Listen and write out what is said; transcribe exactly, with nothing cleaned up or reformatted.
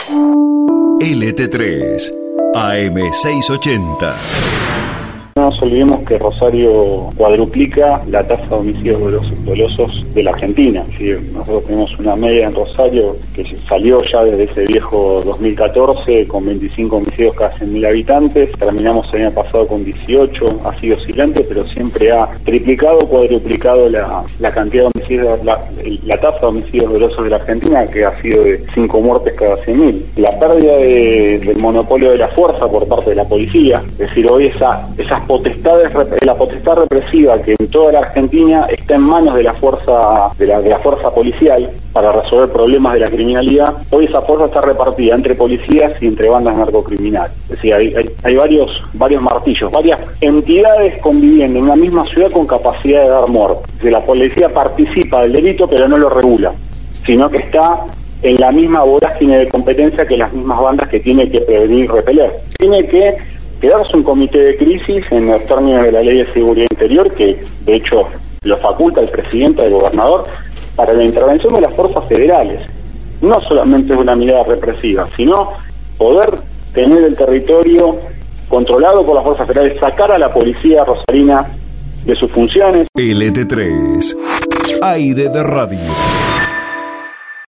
L T tres, A M seiscientos ochenta. No nos olvidemos que Rosario cuadruplica la tasa de homicidios dolosos, dolosos de la Argentina. Es decir, nosotros tenemos una media en Rosario que salió ya desde ese viejo dos mil catorce con veinticinco homicidios cada cien mil habitantes. Terminamos el año pasado con dieciocho, ha sido oscilante, pero siempre ha triplicado, cuadruplicado la, la cantidad de homicidios, la, la tasa de homicidios dolosos de la Argentina, que ha sido de cinco muertes cada cien mil. La pérdida de, del monopolio de la fuerza por parte de la policía, es decir, hoy esa, esas potestades, la potestad represiva que en toda la Argentina está en manos de la fuerza de la, de la fuerza policial para resolver problemas de la criminalidad, hoy esa fuerza está repartida entre policías y entre bandas narcocriminales. Es decir, hay, hay, hay varios, varios martillos, varias entidades conviviendo en una misma ciudad con capacidad de dar muerte. Es decir, la policía participa del delito pero no lo regula, sino que está en la misma vorágine de competencia que las mismas bandas que tiene que prevenir y repeler. Tiene que quedarse un comité de crisis en los términos de la Ley de Seguridad Interior, que de hecho lo faculta el presidente, el gobernador, para la intervención de las fuerzas federales. No solamente es una mirada represiva, sino poder tener el territorio controlado por las fuerzas federales, sacar a la policía rosarina de sus funciones. L T tres, Aire de Radio.